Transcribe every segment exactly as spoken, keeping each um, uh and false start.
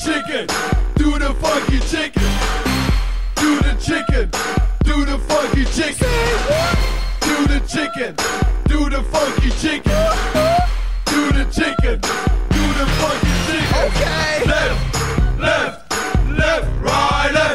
chicken, do the funky chicken, do the chicken, do the funky chicken, do the chicken, do the funky chicken, do the chicken, do the funky chicken. Okay. Left, left, left, right, left,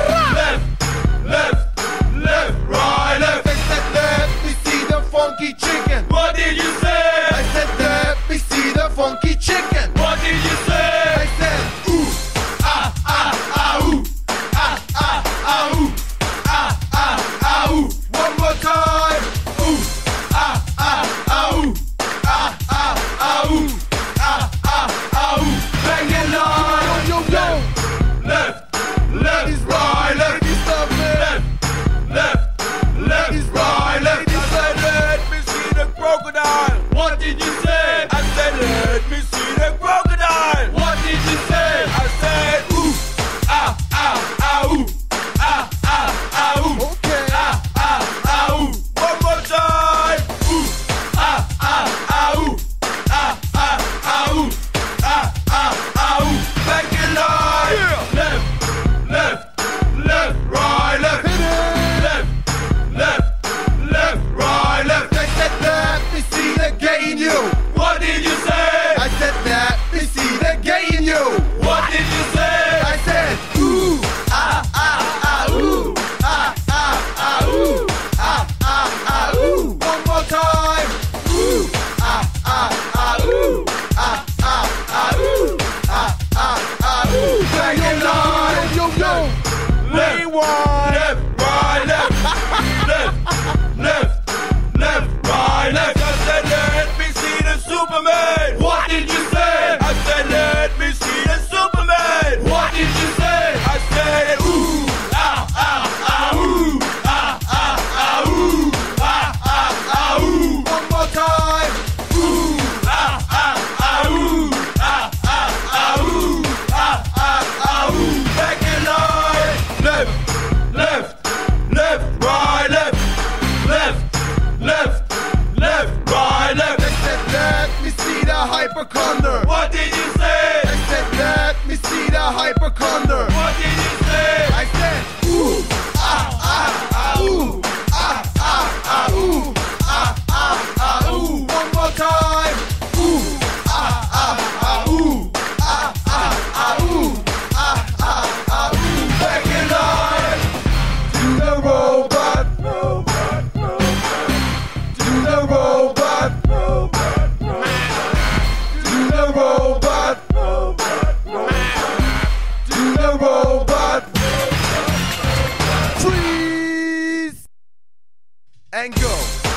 left, left, left, right, left. I said let me see the funky chicken. What did you say? I said let me see the funky chicken. What did you say? I said ooh Ah ah ah ooh, ah ah ah ooh, ah ah ah ooh. one more time. Ooh, ah, ah, ah, ooh, ah, ah, ah, ooh, ah, ah, ah, ooh. Bang it line. Yo yo yo. Left, left, right, left, Ladies love me. left, left, left, right, left. I said let me see the crocodile. What did you say? I said let me see the crocodile. What did you say? I said ooh Ah, ah, ah, ooh, ah, ah, ah, ooh, okay. ah, ah, ah, ooh. One more time. Ooh, ah, ah, ah, ooh, ah, ah, ah, ooh, ah, ah, ah, ooh. Back in line. Yeah. Left, left, left, right, left, Hit it. left, left, left, right, left. I said let me see the gay in you. What did you say? I said let me see the gay in you. What did you say? I said ooh ah ah ah ooh ah ah ah ooh ah ah ah ooh. One more time. Ooh ah ah ah ooh ah ah ah ooh ah ah ah ooh. Back in line. Yo yo yo. Left, Rewind. left, right, left, left, left, left, right, left. I said let me see the Superman. What did you say? I said let me see the Superman. What did you say? I said ooh Ah, ah, ah, ooh, ah, ah, ah, ooh, ah, ah, ah, ooh, one more time. Ooh ah, ah, ah, ooh, ah, ah, ah, ooh, ah, ah, ah, ooh. Back in line. Left, left, left, right, left, left, left, left, right, left. I said let me see the hypochonder. What did you say? I said let me see the hypochonder. What did you say? I said ooh ah ah ah ooh ah ah ah ooh ah ah ah ooh. One more time. Ooh ah ah ah ooh ah ah ah ooh ah ah ah ooh. Back in line. Do the robot, robot, robot. Do the robot, robot, robot. Do the robot, robot, robot. Do the robot. Freeze and go.